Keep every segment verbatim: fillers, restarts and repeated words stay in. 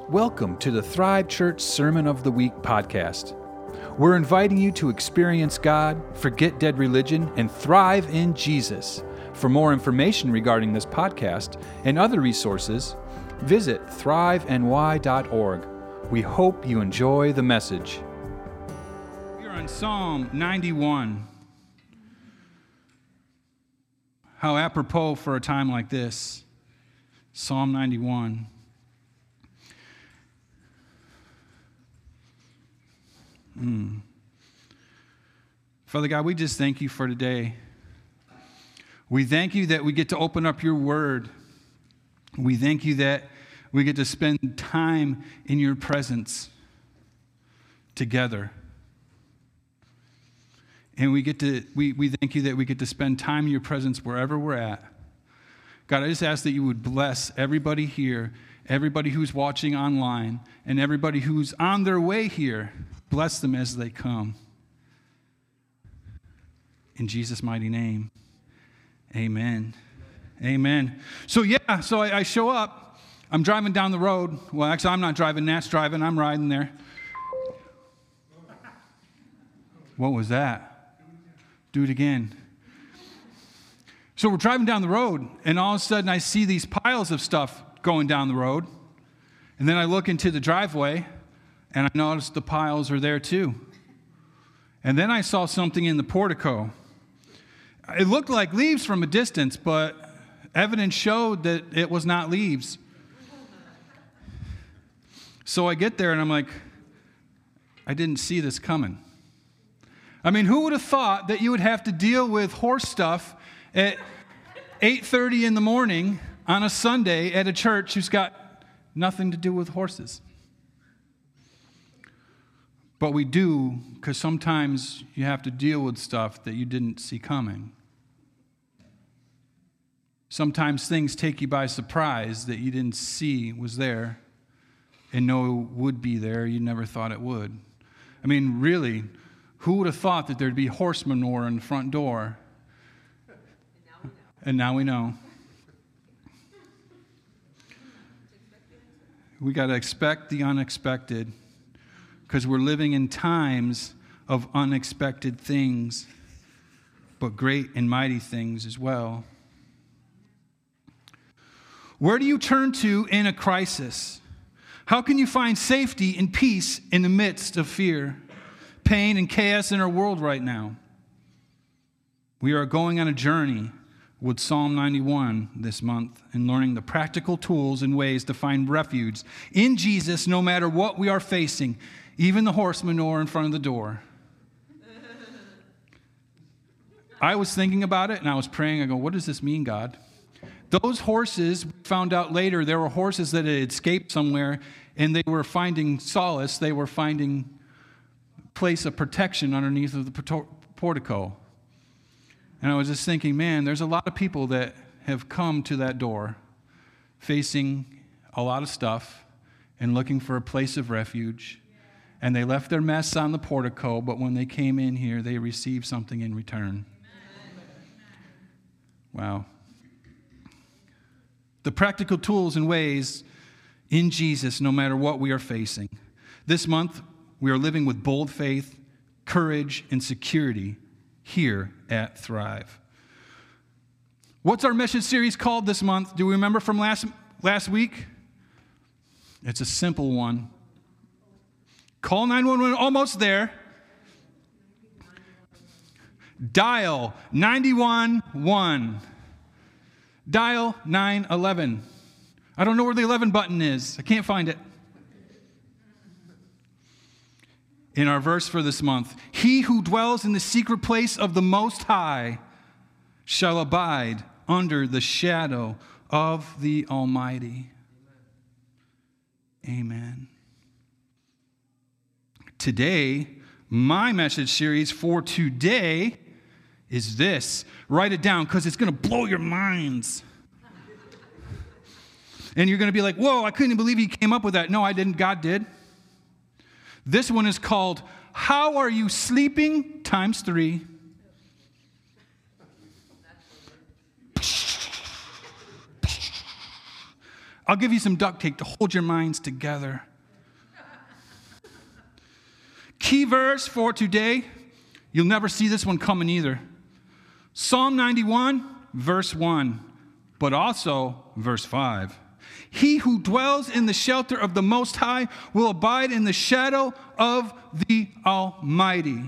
Welcome to the Thrive Church Sermon of the Week podcast. We're inviting you to experience God, forget dead religion, and thrive in Jesus. For more information regarding this podcast and other resources, visit thrive n y dot org. We hope you enjoy the message. We're on Psalm ninety-one. How apropos for a time like this. Psalm ninety-one. Mm. Father God, we just thank you for today. We thank you that we get to open up your word. We thank you that we get to spend time in your presence together. And we get to we, we thank you that we get to spend time in your presence wherever we're at. God, I just ask that you would bless everybody here, everybody who's watching online, and everybody who's on their way here. Bless them as they come. In Jesus' mighty name, amen. Amen. So yeah, so I, I show up. I'm driving down the road. Well, actually, I'm not driving. Nat's driving. I'm riding there. What was that? Do it again. So we're driving down the road, and all of a sudden I see these piles of stuff going down the road. And then I look into the driveway, and I noticed the piles are there too. And then I saw something in the portico. It looked like leaves from a distance, but evidence showed that it was not leaves. So I get there, and I'm like, I didn't see this coming. I mean, who would have thought that you would have to deal with horse stuff at eight thirty in the morning on a Sunday at a church who's got nothing to do with horses? But we do, because sometimes you have to deal with stuff that you didn't see coming. Sometimes things take you by surprise that you didn't see was there and know would be there. You never thought it would. I mean, really, who would have thought that there'd be horse manure in the front door? And now we know. We got to expect the unexpected, because we're living in times of unexpected things, but great and mighty things as well. Where do you turn to in a crisis? How can you find safety and peace in the midst of fear, pain, and chaos in our world right now? We are going on a journey with Psalm ninety-one this month and learning the practical tools and ways to find refuge in Jesus no matter what we are facing, even the horse manure in front of the door. I was thinking about it and I was praying. I go, what does this mean, God? Those horses, we found out later, there were horses that had escaped somewhere and they were finding solace. They were finding place of protection underneath of the portico. And I was just thinking, man, there's a lot of people that have come to that door facing a lot of stuff and looking for a place of refuge. And they left their mess on the portico, but when they came in here, they received something in return. Wow. The practical tools and ways in Jesus, no matter what we are facing. This month, we are living with bold faith, courage, and security here at Thrive. What's our message series called this month? Do we remember from last, last week? It's a simple one. Call nine one one, almost there. Dial nine one one. Dial nine one one. I don't know where the eleven button is. I can't find it. In our verse for this month, he who dwells in the secret place of the Most High shall abide under the shadow of the Almighty. Amen. Today, my message series for today is this. Write it down because it's going to blow your minds. And you're going to be like, whoa, I couldn't believe he came up with that. No, I didn't. God did. This one is called, How Are You Sleeping? Times three. I'll give you some duct tape to hold your minds together. Key verse for today, you'll never see this one coming either. Psalm ninety-one, verse one, but also verse five. He who dwells in the shelter of the Most High will abide in the shadow of the Almighty.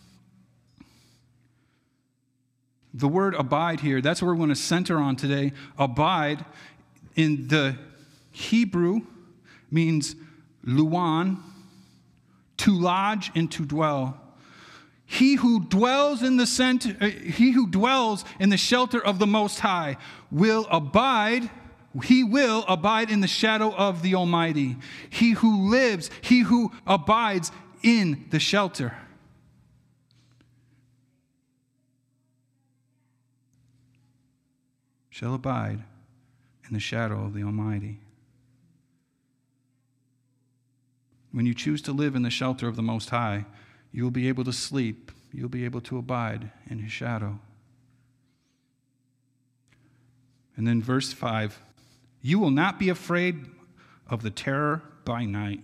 The word abide here, that's what we're going to center on today. Abide in the Hebrew means luan, to lodge and to dwell. He who dwells in the center, uh, he who dwells in the shelter of the Most High will abide. He will abide in the shadow of the Almighty. He who lives, he who abides in the shelter. Shall abide in the shadow of the Almighty. When you choose to live in the shelter of the Most High, you will be able to sleep. You'll be able to abide in His shadow. And then verse five, you will not be afraid of the terror by night.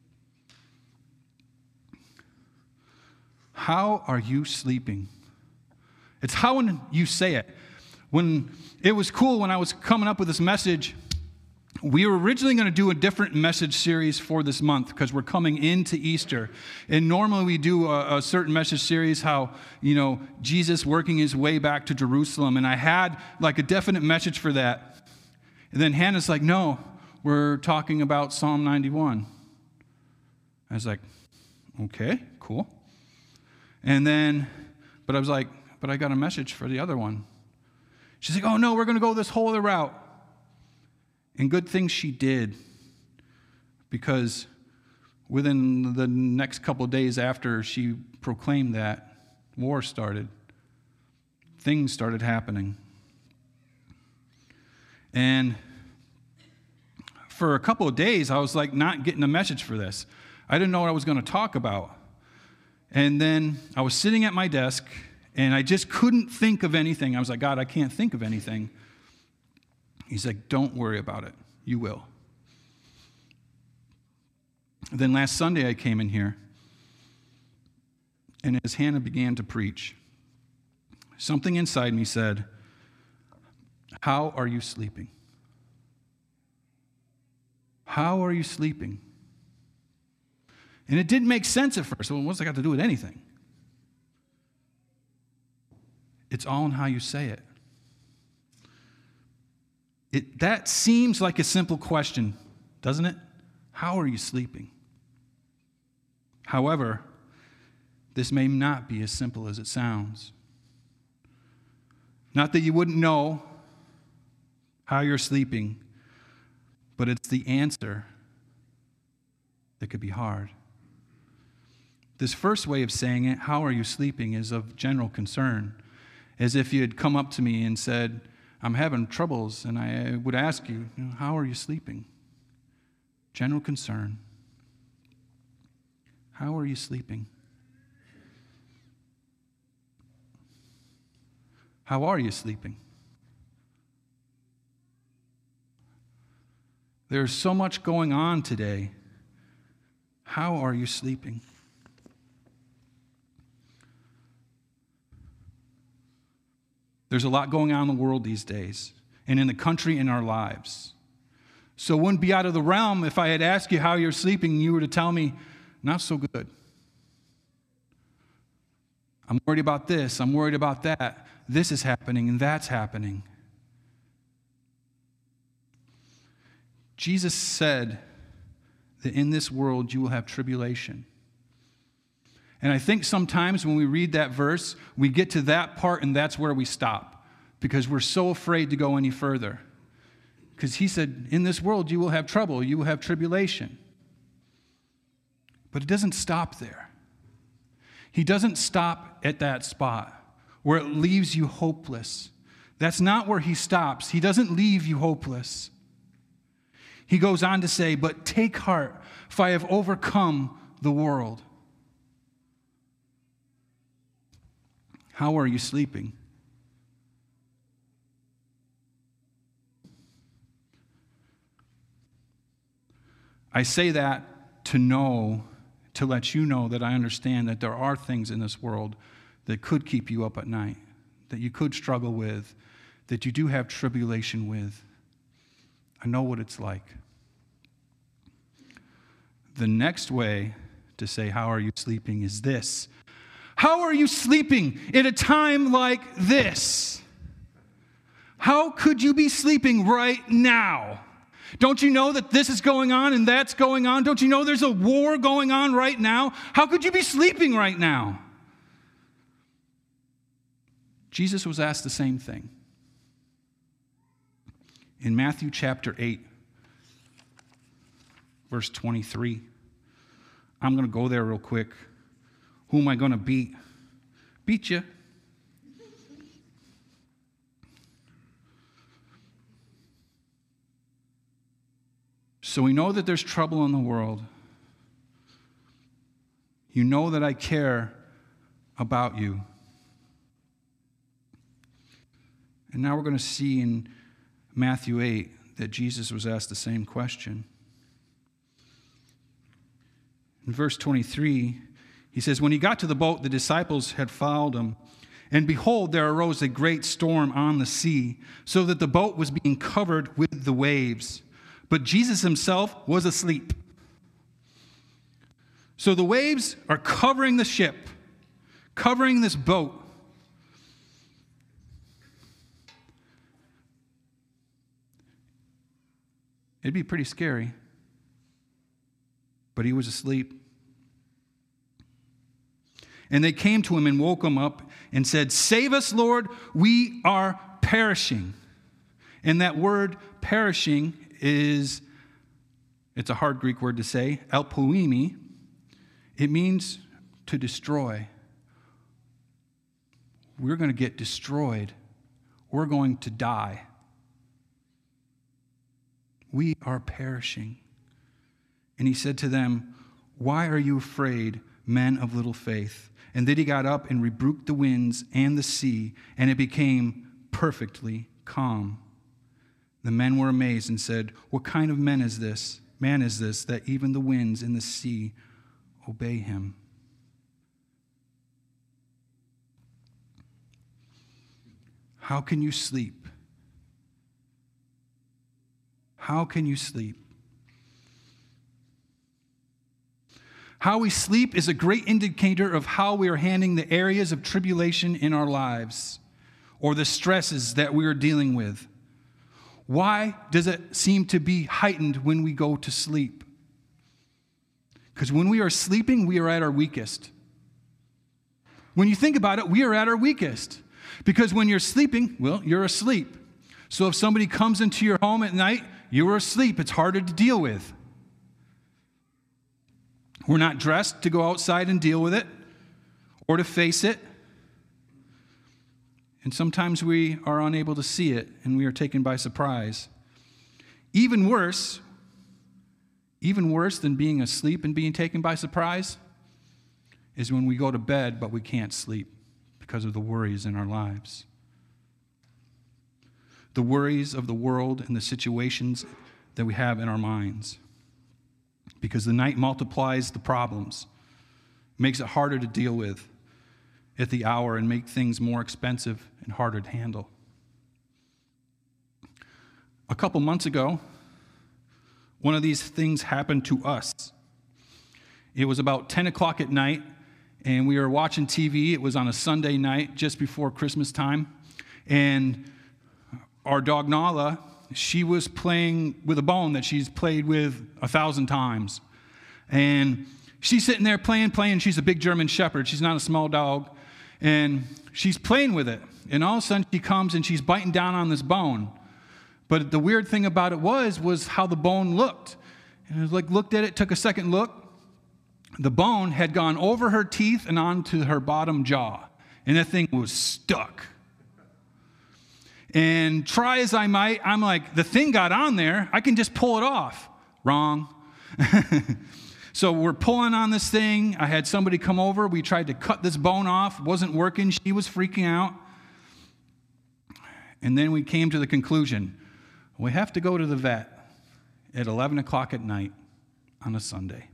How are you sleeping? It's how when you say it. When it was cool when I was coming up with this message, we were originally going to do a different message series for this month because we're coming into Easter. And normally we do a, a certain message series, how, you know, Jesus working his way back to Jerusalem. And I had like a definite message for that. And then Hannah's like, no, we're talking about Psalm ninety-one. I was like, okay, cool. And then, but I was like, but I got a message for the other one. She's like, oh no, we're going to go this whole other route. And good thing she did, because within the next couple of days after she proclaimed that, war started. Things started happening. And for a couple of days, I was like not getting a message for this. I didn't know what I was going to talk about. And then I was sitting at my desk, and I just couldn't think of anything. I was like, God, I can't think of anything. He's like, don't worry about it. You will. Then last Sunday I came in here, and as Hannah began to preach, something inside me said, how are you sleeping? How are you sleeping? And it didn't make sense at first. Well, what's that got to do with anything? It's all in how you say it. It, that seems like a simple question, doesn't it? How are you sleeping? However, this may not be as simple as it sounds. Not that you wouldn't know how you're sleeping, but it's the answer that could be hard. This first way of saying it, how are you sleeping, is of general concern, as if you had come up to me and said, I'm having troubles, and I would ask you, you know, how are you sleeping? General concern. How are you sleeping? How are you sleeping? There's so much going on today. How are you sleeping? There's a lot going on in the world these days, and in the country, in our lives. So it wouldn't be out of the realm if I had asked you how you're sleeping and you were to tell me, not so good. I'm worried about this, I'm worried about that. This is happening and that's happening. Jesus said that in this world you will have tribulation. And I think sometimes when we read that verse, we get to that part and that's where we stop, because we're so afraid to go any further. Because he said, in this world you will have trouble, you will have tribulation. But it doesn't stop there. He doesn't stop at that spot where it leaves you hopeless. That's not where he stops. He doesn't leave you hopeless. He goes on to say, but take heart, for I have overcome the world. How are you sleeping? I say that to know, to let you know that I understand that there are things in this world that could keep you up at night, that you could struggle with, that you do have tribulation with. I know what it's like. The next way to say, how are you sleeping, is this. How are you sleeping at a time like this? How could you be sleeping right now? Don't you know that this is going on and that's going on? Don't you know there's a war going on right now? How could you be sleeping right now? Jesus was asked the same thing. In Matthew chapter eight, verse twenty-three. I'm going to go there real quick. Who am I going to beat? Beat you. So we know that there's trouble in the world. You know that I care about you. And now we're going to see in Matthew eight that Jesus was asked the same question. In verse twenty-three, he says, when he got to the boat, the disciples had followed him. And behold, there arose a great storm on the sea, so that the boat was being covered with the waves. But Jesus himself was asleep. So the waves are covering the ship, covering this boat. It'd be pretty scary. But he was asleep. And they came to him and woke him up and said, save us, Lord, we are perishing. And that word perishing is, it's a hard Greek word to say, elpoimi. It means to destroy. We're going to get destroyed. We're going to die. We are perishing. And he said to them, why are you afraid, men of little faith? And then he got up and rebuked the winds and the sea, and it became perfectly calm. The men were amazed and said, what kind of man is this? Man is this, that even the winds and the sea obey him? How can you sleep? How can you sleep? How we sleep is a great indicator of how we are handling the areas of tribulation in our lives or the stresses that we are dealing with. Why does it seem to be heightened when we go to sleep? Because when we are sleeping, we are at our weakest. When you think about it, we are at our weakest. Because when you're sleeping, well, you're asleep. So if somebody comes into your home at night, you are asleep. It's harder to deal with. We're not dressed to go outside and deal with it or to face it. And sometimes we are unable to see it and we are taken by surprise. Even worse, even worse than being asleep and being taken by surprise is when we go to bed but we can't sleep because of the worries in our lives. The worries of the world and the situations that we have in our minds. Because the night multiplies the problems, makes it harder to deal with at the hour and make things more expensive and harder to handle. A couple months ago, one of these things happened to us. It was about ten o'clock at night, and we were watching T V. It was on a Sunday night just before Christmas time, and our dog Nala, she was playing with a bone that she's played with a thousand times. And she's sitting there playing, playing. She's a big German Shepherd. She's not a small dog. And she's playing with it. And all of a sudden she comes and she's biting down on this bone. But the weird thing about it was, was how the bone looked. And I was like, looked at it, took a second look. The bone had gone over her teeth and onto her bottom jaw. And that thing was stuck. And try as I might, I'm like, the thing got on there. I can just pull it off. Wrong. So we're pulling on this thing. I had somebody come over. We tried to cut this bone off. It wasn't working. She was freaking out. And then we came to the conclusion, we have to go to the vet at eleven o'clock at night on a Sunday.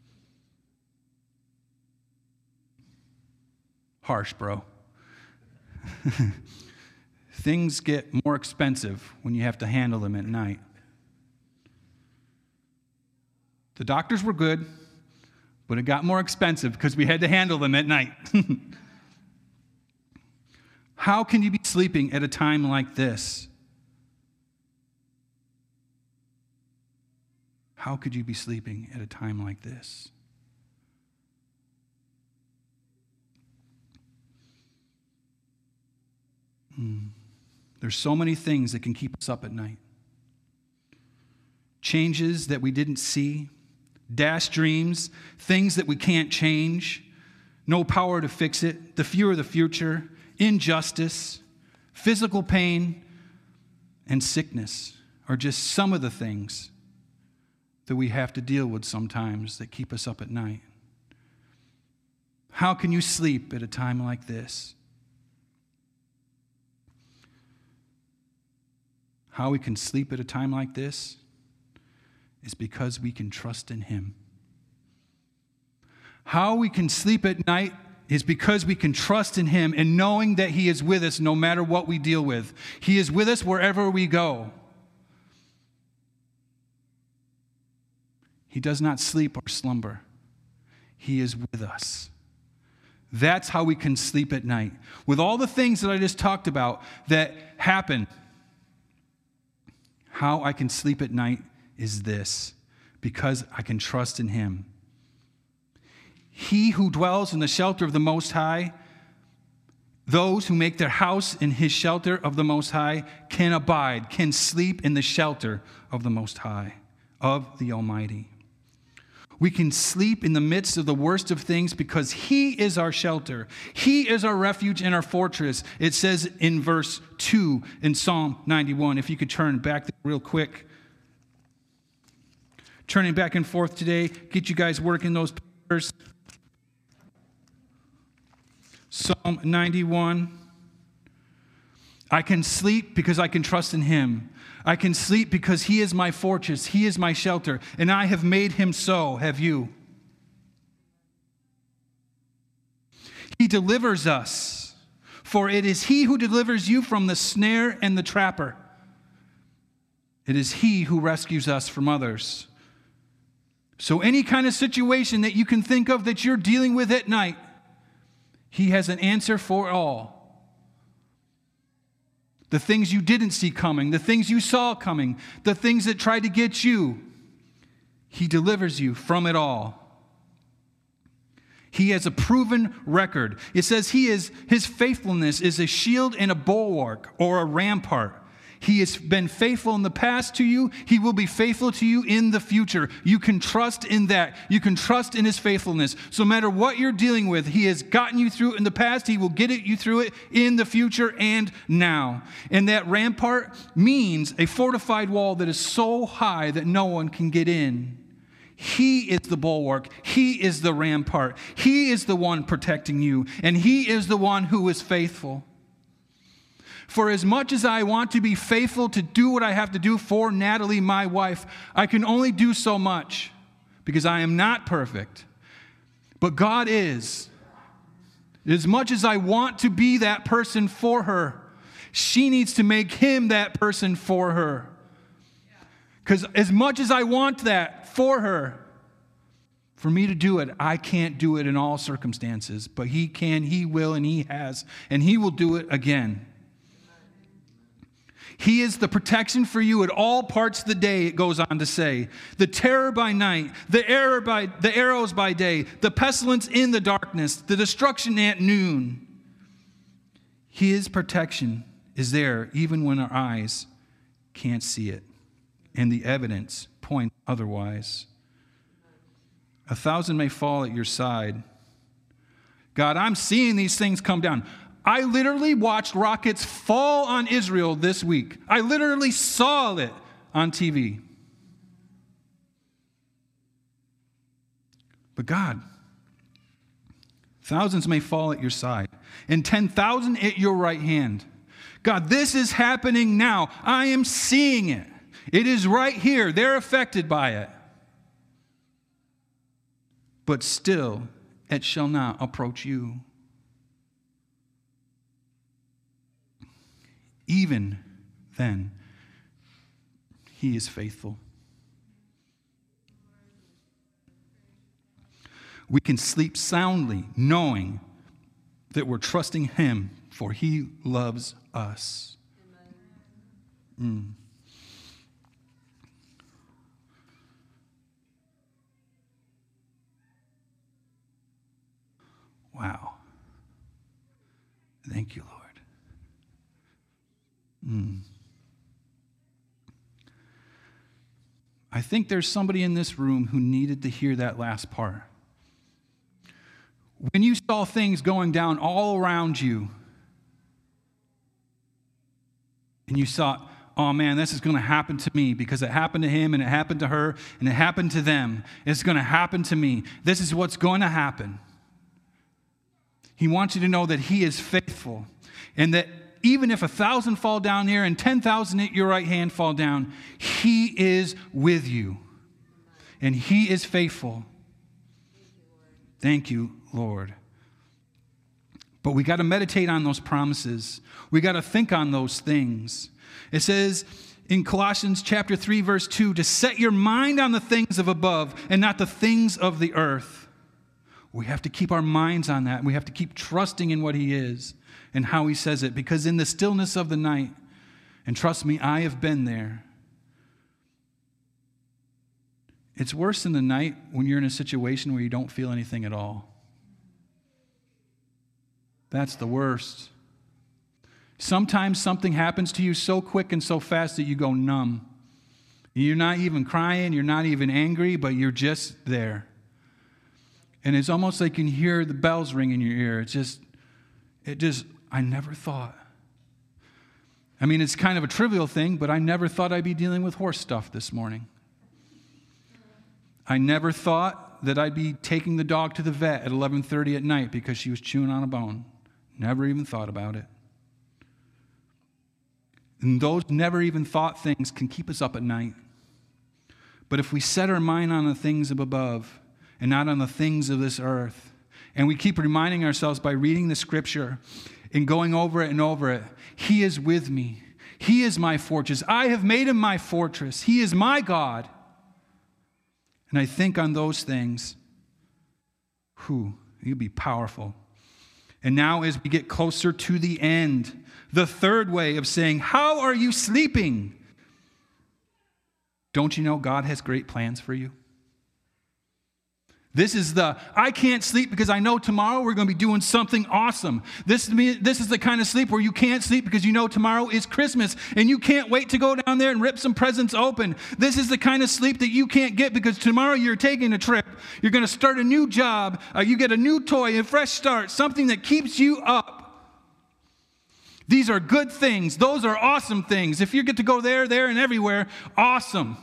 Harsh, bro. Things get more expensive when you have to handle them at night. The doctors were good, but it got more expensive because we had to handle them at night. How can you be sleeping at a time like this? How could you be sleeping at a time like this? Hmm. There's so many things that can keep us up at night. Changes that we didn't see, dashed dreams, things that we can't change, no power to fix it, the fear of the future, injustice, physical pain, and sickness are just some of the things that we have to deal with sometimes that keep us up at night. How can you sleep at a time like this? How we can sleep at a time like this is because we can trust in Him. How we can sleep at night is because we can trust in Him and knowing that He is with us no matter what we deal with. He is with us wherever we go. He does not sleep or slumber. He is with us. That's how we can sleep at night. With all the things that I just talked about that happen, how I can sleep at night is this, because I can trust in Him. He who dwells in the shelter of the Most High, those who make their house in His shelter of the Most High, can abide, can sleep in the shelter of the Most High, of the Almighty. We can sleep in the midst of the worst of things because He is our shelter. He is our refuge and our fortress. It says in verse two in Psalm ninety-one. If you could turn back real quick. Turning back and forth today. Get you guys working those papers. Psalm ninety-one. I can sleep because I can trust in Him. I can sleep because He is my fortress. He is my shelter. And I have made Him so. Have you? He delivers us. For it is He who delivers you from the snare and the trapper. It is He who rescues us from others. So any kind of situation that you can think of that you're dealing with at night, He has an answer for all. The things you didn't see coming, the things you saw coming, the things that tried to get you, He delivers you from it all. He has a proven record. It says he is, His faithfulness is a shield and a bulwark or a rampart. He has been faithful in the past to you. He will be faithful to you in the future. You can trust in that. You can trust in His faithfulness. So no matter what you're dealing with, He has gotten you through it in the past. He will get it, you through it in the future and now. And that rampart means a fortified wall that is so high that no one can get in. He is the bulwark. He is the rampart. He is the one protecting you. And He is the one who is faithful. For as much as I want to be faithful to do what I have to do for Natalie, my wife, I can only do so much because I am not perfect. But God is. As much as I want to be that person for her, she needs to make Him that person for her. Because as much as I want that for her, for me to do it, I can't do it in all circumstances. But He can, He will, and He has. And He will do it again. He is the protection for you at all parts of the day, it goes on to say. The terror by night, the arrow by the arrows by day, the pestilence in the darkness, the destruction at noon. His protection is there even when our eyes can't see it, and the evidence points otherwise. A thousand may fall at your side. God, I'm seeing these things come down. I literally watched rockets fall on Israel this week. I literally saw it on T V. But God, thousands may fall at your side, and ten thousand at your right hand. God, this is happening now. I am seeing it. It is right here. They're affected by it. but still it shall not approach you. Even then, he is faithful. We can sleep soundly knowing that we're trusting him, for he loves us. Mm. Wow. Thank you, Lord. Mm. I think there's somebody in this room who needed to hear that last part. When you saw things going down all around you, and you thought, oh man, this is going to happen to me because it happened to him and it happened to her and it happened to them. It's going to happen to me. This is what's going to happen. He wants you to know that he is faithful, and that even if a thousand fall down here and ten thousand at your right hand fall down, he is with you. And he is faithful. Thank you, Lord. But we got to meditate on those promises. We got to think on those things. It says in Colossians chapter three, verse two, to set your mind on the things of above and not the things of the earth. We have to keep our minds on that. We have to keep trusting in what he is and how he says it. Because in the stillness of the night, and trust me, I have been there. It's worse in the night when you're in a situation where you don't feel anything at all. That's the worst. Sometimes something happens to you so quick and so fast that you go numb. You're not even crying, you're not even angry, but you're just there. And it's almost like you can hear the bells ring in your ear. It's just, it just, I never thought. I mean, it's kind of a trivial thing, but I never thought I'd be dealing with horse stuff this morning. I never thought that I'd be taking the dog to the vet at eleven thirty at night because she was chewing on a bone. Never even thought about it. And those never even thought things can keep us up at night. But if we set our mind on the things of above and not on the things of this earth, and we keep reminding ourselves by reading the scripture and going over it and over it, he is with me. He is my fortress. I have made him my fortress. He is my God. And I think on those things, whew, you'll be powerful. And now as we get closer to the end, the third way of saying, how are you sleeping? Don't you know God has great plans for you? This is the, I can't sleep because I know tomorrow we're going to be doing something awesome. This, this is the kind of sleep where you can't sleep because you know tomorrow is Christmas and you can't wait to go down there and rip some presents open. This is the kind of sleep that you can't get because tomorrow you're taking a trip. You're going to start a new job. Uh, you get a new toy, a fresh start, something that keeps you up. These are good things. Those are awesome things. If you get to go there, there, and everywhere, awesome.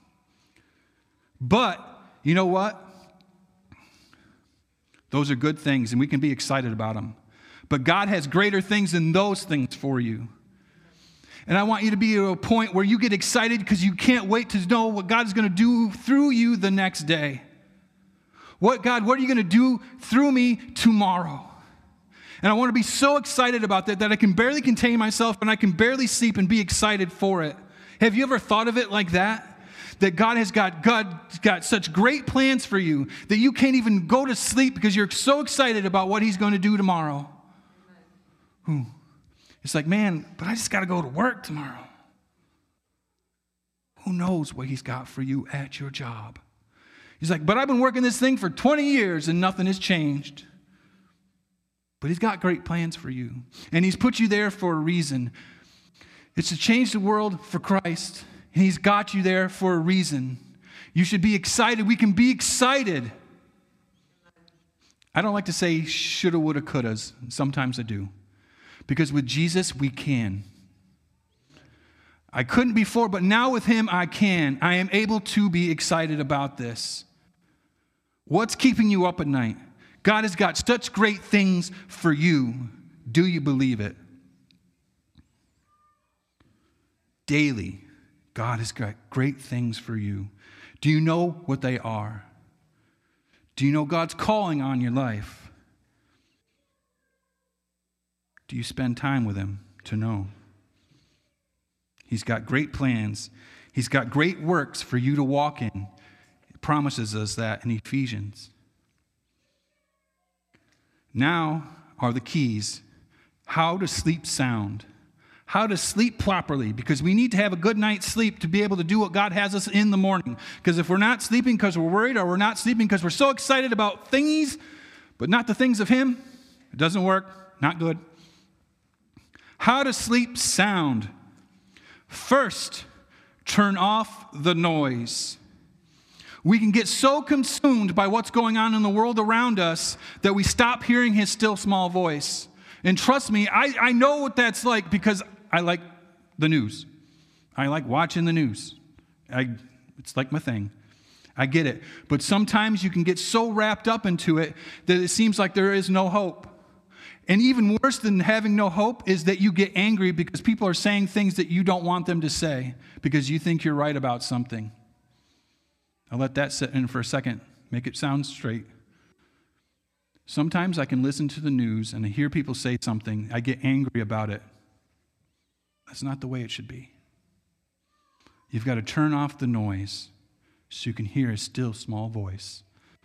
But you know what? Those are good things, and we can be excited about them. But God has greater things than those things for you. And I want you to be at a point where you get excited because you can't wait to know what God is going to do through you the next day. What, God, what are you going to do through me tomorrow? And I want to be so excited about that that I can barely contain myself and I can barely sleep and be excited for it. Have you ever thought of it like that? That God has got, God's got such great plans for you that you can't even go to sleep because you're so excited about what he's going to do tomorrow. Ooh. It's like, man, but I just got to go to work tomorrow. Who knows what he's got for you at your job? He's like, but I've been working this thing for twenty years and nothing has changed. But he's got great plans for you. And he's put you there for a reason. It's to change the world for Christ. And he's got you there for a reason. You should be excited. We can be excited. I don't like to say shoulda, woulda, couldas. Sometimes I do. Because with Jesus, we can. I couldn't before, but now with him, I can. I am able to be excited about this. What's keeping you up at night? God has got such great things for you. Do you believe it? Daily, God has got great things for you. Do you know what they are? Do you know God's calling on your life? Do you spend time with him to know? He's got great plans. He's got great works for you to walk in. He promises us that in Ephesians. Now are the keys. How to sleep sound. How to sleep properly, because we need to have a good night's sleep to be able to do what God has us in the morning. Because if we're not sleeping because we're worried, or we're not sleeping because we're so excited about thingies, but not the things of him, it doesn't work. Not good. How to sleep sound. First, turn off the noise. We can get so consumed by what's going on in the world around us that we stop hearing his still small voice. And trust me, I, I know what that's like, because I like the news. I like watching the news. I, it's like my thing. I get it. But sometimes you can get so wrapped up into it that it seems like there is no hope. And even worse than having no hope is that you get angry because people are saying things that you don't want them to say because you think you're right about something. I'll let that sit in for a second. Make it sound straight. Sometimes I can listen to the news and I hear people say something. I get angry about it. That's not the way it should be. You've got to turn off the noise so you can hear a still small voice.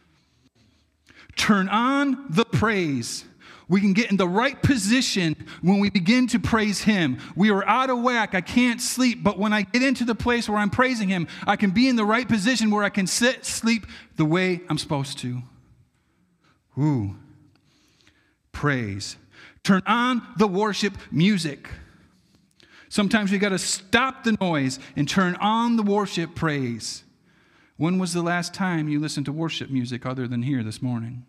Turn on the praise. We can get in the right position when we begin to praise him. We are out of whack. I can't sleep. But when I get into the place where I'm praising him, I can be in the right position where I can sit, sleep the way I'm supposed to. Ooh. Praise. Turn on the worship music. Sometimes we got to stop the noise and turn on the worship praise. When was the last time you listened to worship music other than here this morning?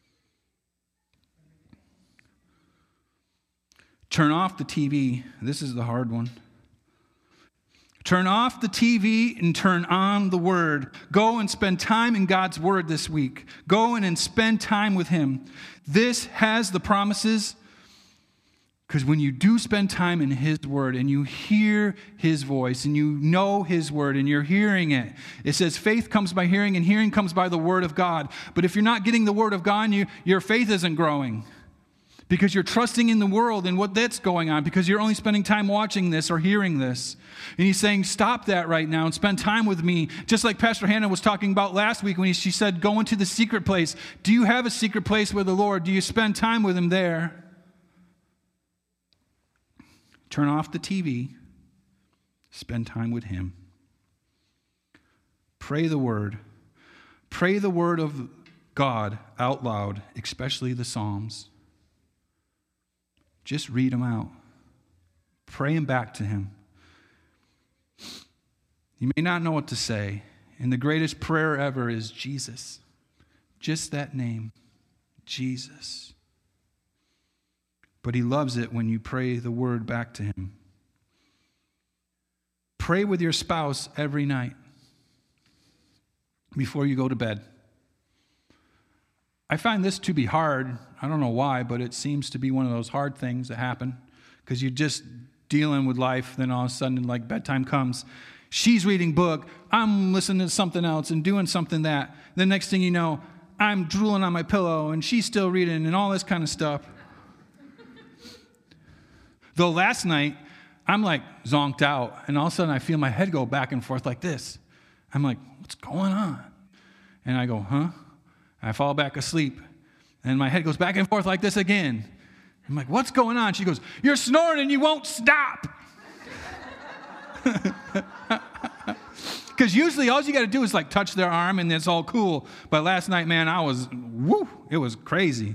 Turn off the T V. This is the hard one. Turn off the T V and turn on the Word. Go and spend time in God's Word this week. Go in and spend time with him. This has the promises, because when you do spend time in his Word and you hear his voice and you know his Word and you're hearing it, it says faith comes by hearing and hearing comes by the Word of God. But if you're not getting the Word of God, you, your faith isn't growing. Because you're trusting in the world and what that's going on, because you're only spending time watching this or hearing this. And he's saying, stop that right now and spend time with me. Just like Pastor Hannah was talking about last week when he, she said, go into the secret place. Do you have a secret place with the Lord? Do you spend time with him there? Turn off the T V. Spend time with him. Pray the word. Pray the word of God out loud, especially the Psalms. Just read them out. Pray them back to him. You may not know what to say, and the greatest prayer ever is Jesus. Just that name, Jesus. But he loves it when you pray the word back to him. Pray with your spouse every night before you go to bed. I find this to be hard. I don't know why, but it seems to be one of those hard things that happen, because you're just dealing with life, then all of a sudden, like, bedtime comes. She's reading book. I'm listening to something else and doing something that. The next thing you know, I'm drooling on my pillow, and she's still reading and all this kind of stuff. Though last night, I'm like zonked out, and all of a sudden I feel my head go back and forth like this. I'm like, what's going on? And I go, huh? I fall back asleep, and my head goes back and forth like this again. I'm like, what's going on? She goes, you're snoring and you won't stop. Because usually all you got to do is like touch their arm and it's all cool. But last night, man, I was, woo, it was crazy.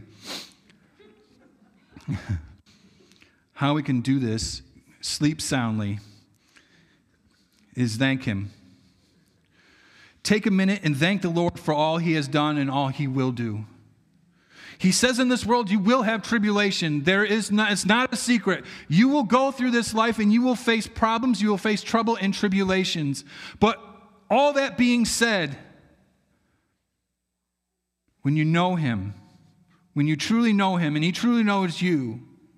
How we can do this, sleep soundly, is thank him. Take a minute and thank the Lord for all he has done and all he will do. He says in this world you will have tribulation. There is not, it's not a secret. You will go through this life and you will face problems, you will face trouble and tribulations. But all that being said, when you know him, when you truly know him and he truly knows you,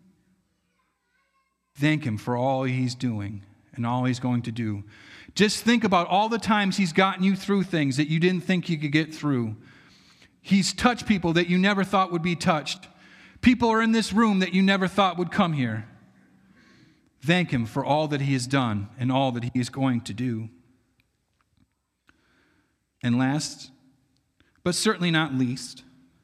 thank him for all he's doing and all he's going to do. Just think about all the times he's gotten you through things that you didn't think you could get through. He's touched people that you never thought would be touched. People are in this room that you never thought would come here. Thank him for all that he has done and all that he is going to do. And last, but certainly not least,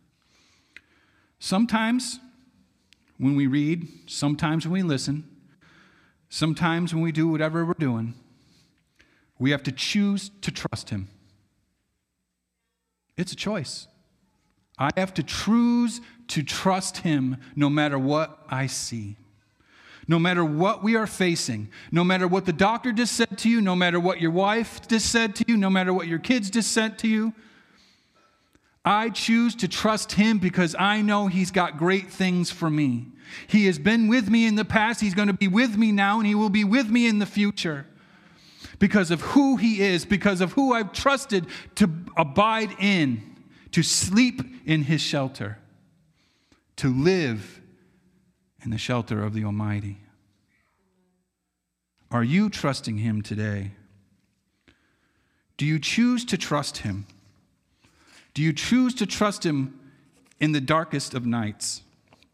sometimes when we read, sometimes when we listen, sometimes when we do whatever we're doing, we have to choose to trust him. It's a choice. I have to choose to trust him no matter what I see. No matter what we are facing, no matter what the doctor just said to you, no matter what your wife just said to you, no matter what your kids just said to you, I choose to trust him because I know he's got great things for me. He has been with me in the past, he's going to be with me now, and he will be with me in the future. Because of who he is, because of who I've trusted to abide in, to sleep in his shelter, to live in the shelter of the Almighty. Are you trusting him today? Do you choose to trust him? Do you choose to trust him in the darkest of nights?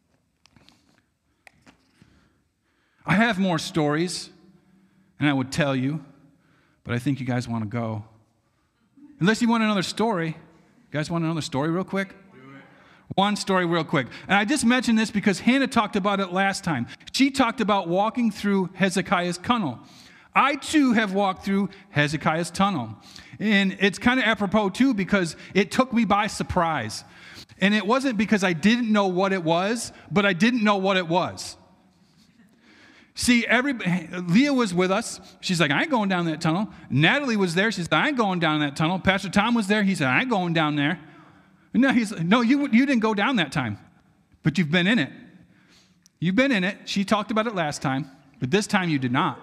I have more stories, and I would tell you, but I think you guys want to go. Unless you want another story. You guys want another story real quick? One story real quick. And I just mentioned this because Hannah talked about it last time. She talked about walking through Hezekiah's tunnel. I, too, have walked through Hezekiah's tunnel. And it's kind of apropos, too, because it took me by surprise. And it wasn't because I didn't know what it was, but I didn't know what it was. See, every, Leah was with us. She's like, I ain't going down that tunnel. Natalie was there. She said, I ain't going down that tunnel. Pastor Tom was there. He said, I ain't going down there. No, he's no, you you didn't go down that time, but you've been in it. You've been in it. She talked about it last time, but this time you did not.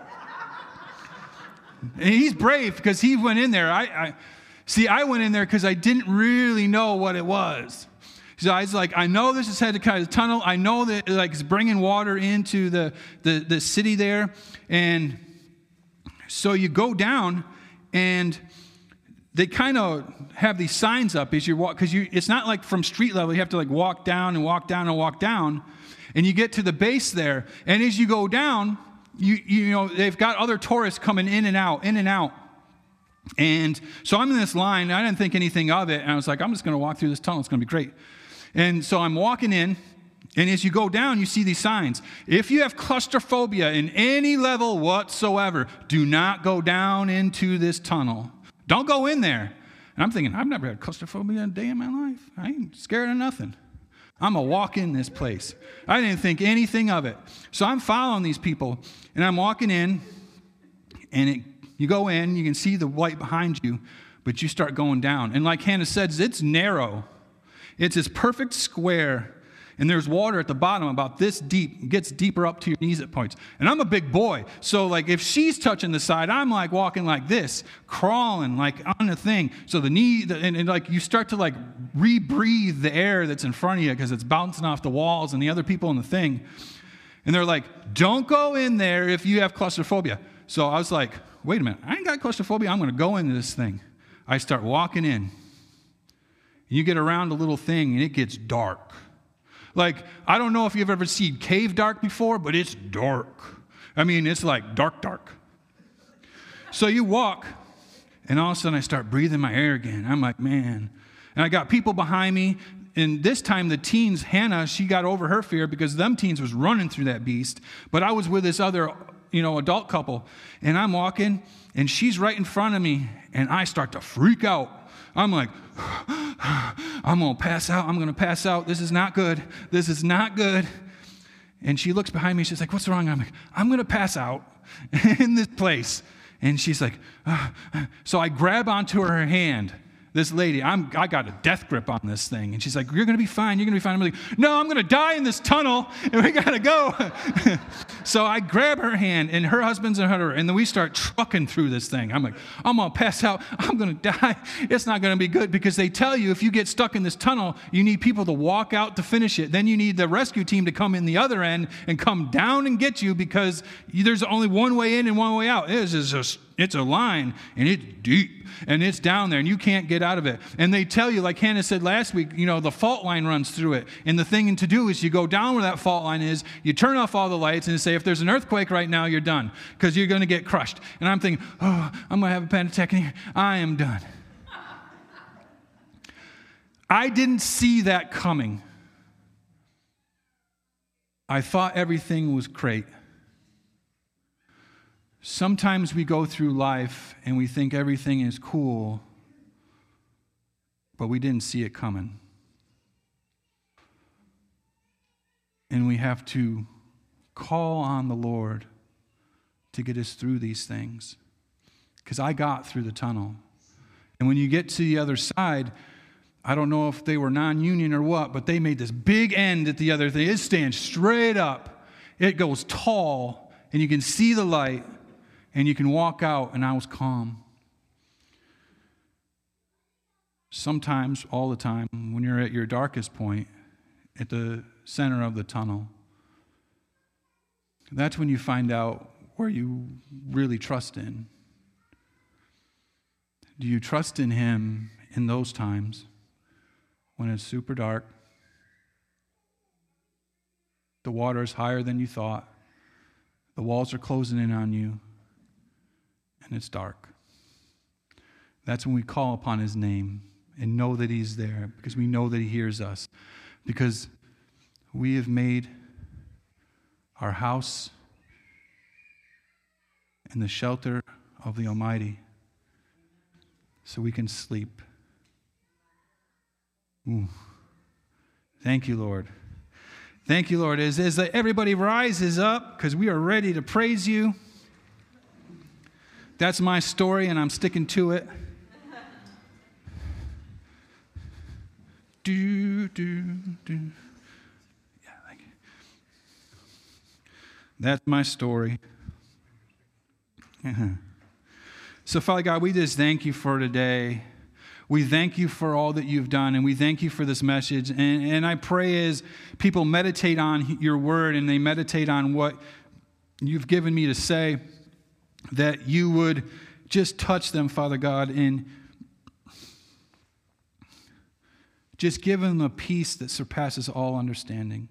And he's brave because he went in there. I, I see. I went in there because I didn't really know what it was. So I was like, I know this is Hezekiah's tunnel. I know that like it's bringing water into the the the city there, and so you go down and they kind of have these signs up as you walk, because you it's not like from street level. You have to like walk down and walk down and walk down, and you get to the base there. And as you go down, you you know they've got other tourists coming in and out, in and out. And so I'm in this line. I didn't think anything of it, and I was like, I'm just going to walk through this tunnel. It's going to be great. And so I'm walking in, and as you go down, you see these signs. If you have claustrophobia in any level whatsoever, do not go down into this tunnel. Don't go in there. And I'm thinking, I've never had claustrophobia a day in my life. I ain't scared of nothing. I'm going to walk in this place. I didn't think anything of it. So I'm following these people, and I'm walking in, and it, you go in, you can see the light behind you, but you start going down. And like Hannah says, it's narrow. It's this perfect square, and there's water at the bottom about this deep. It gets deeper up to your knees at points. And I'm a big boy, so like if she's touching the side, I'm like walking like this, crawling like on the thing. So the knee, the, and, and like you start to like rebreathe the air that's in front of you because it's bouncing off the walls and the other people in the thing. And they're like, don't go in there if you have claustrophobia. So I was like, wait a minute, I ain't got claustrophobia. I'm going to go into this thing. I start walking in. You get around a little thing, and it gets dark. Like, I don't know if you've ever seen cave dark before, but it's dark. I mean, it's like dark, dark. So you walk, and all of a sudden I start breathing my air again. I'm like, man. And I got people behind me, and this time the teens, Hannah, she got over her fear because them teens was running through that beast. But I was with this other, you know, adult couple, and I'm walking, and she's right in front of me, and I start to freak out. I'm like, I'm going to pass out. I'm going to pass out. This is not good. This is not good. And she looks behind me. She's like, what's wrong? I'm like, I'm going to pass out in this place. And she's like, uh. So I grab onto her hand. This lady, I'm, I got a death grip on this thing. And she's like, you're going to be fine. You're going to be fine. I'm like, no, I'm going to die in this tunnel, and we got to go. So I grab her hand, and her husband's in her, and then we start trucking through this thing. I'm like, I'm going to pass out. I'm going to die. It's not going to be good because they tell you if you get stuck in this tunnel, you need people to walk out to finish it. Then you need the rescue team to come in the other end and come down and get you because there's only one way in and one way out. It is just it's a line, and it's deep, and it's down there, and you can't get out of it. And they tell you, like Hannah said last week, you know, the fault line runs through it. And the thing to do is you go down where that fault line is, you turn off all the lights, and say, if there's an earthquake right now, you're done, because you're going to get crushed. And I'm thinking, oh, I'm going to have a panic attack in here. I am done. I didn't see that coming. I thought everything was great. Sometimes we go through life and we think everything is cool, but we didn't see it coming. And we have to call on the Lord to get us through these things. Because I got through the tunnel. And when you get to the other side, I don't know if they were non-union or what, but they made this big end at the other thing. It stands straight up. It goes tall, and you can see the light, and you can walk out, and I was calm. Sometimes, all the time, when you're at your darkest point, at the center of the tunnel, that's when you find out where you really trust in. Do you trust in Him in those times? When it's super dark, the water is higher than you thought, the walls are closing in on you, and it's dark. That's when we call upon His name and know that He's there, because we know that He hears us, because we have made our house in the shelter of the Almighty so we can sleep. Ooh. Thank you, Lord. Thank you, Lord. As, as everybody rises up, because we are ready to praise you. That's my story, and I'm sticking to it. Do, do, do. Yeah, thank you. That's my story. So, Father God, we just thank you for today. We thank you for all that you've done, and we thank you for this message. And, and I pray as people meditate on your word and they meditate on what you've given me to say, that you would just touch them, Father God, and just give them a peace that surpasses all understanding.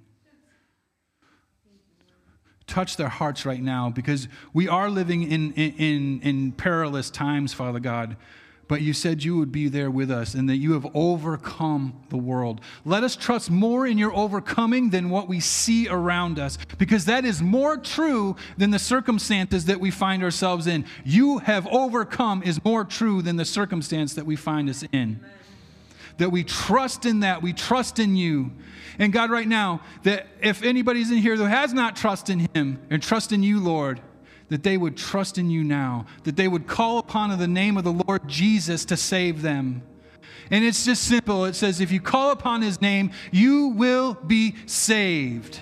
Touch their hearts right now, because we are living in, in, in perilous times, Father God. But you said you would be there with us and that you have overcome the world. Let us trust more in your overcoming than what we see around us, because that is more true than the circumstances that we find ourselves in. You have overcome is more true than the circumstance that we find us in. Amen. That we trust in that. We trust in you. And God, right now, that if anybody's in here who has not trust in him and trust in you, Lord, that they would trust in you now, that they would call upon the name of the Lord Jesus to save them. And it's just simple. It says, if you call upon his name, you will be saved.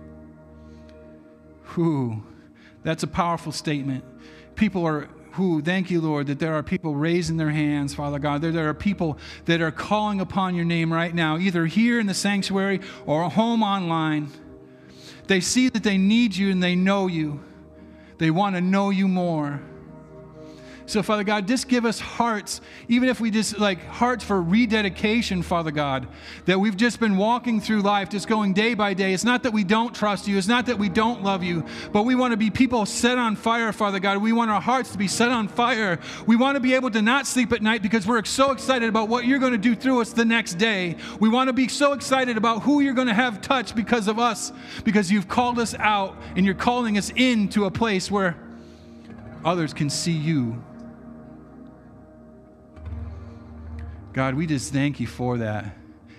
Whew. That's a powerful statement. People are, who, thank you, Lord, that there are people raising their hands, Father God. There, there are people that are calling upon your name right now, either here in the sanctuary or home online. They see that they need you and they know you. They want to know you more. So, Father God, just give us hearts, even if we just like hearts for rededication, Father God, that we've just been walking through life, just going day by day. It's not that we don't trust you. It's not that we don't love you, but we want to be people set on fire, Father God. We want our hearts to be set on fire. We want to be able to not sleep at night because we're so excited about what you're going to do through us the next day. We want to be so excited about who you're going to have touch because of us, because you've called us out and you're calling us into a place where others can see you. God, we just thank you for that.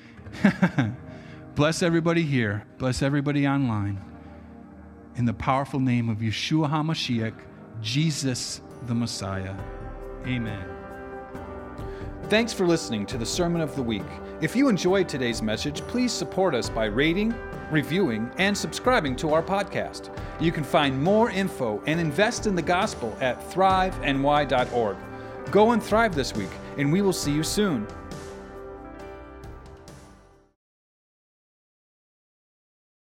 Bless everybody here. Bless everybody online. In the powerful name of Yeshua HaMashiach, Jesus the Messiah. Amen. Thanks for listening to the Sermon of the Week. If you enjoyed today's message, please support us by rating, reviewing, and subscribing to our podcast. You can find more info and invest in the gospel at thrive n y dot org. Go and thrive this week, and we will see you soon.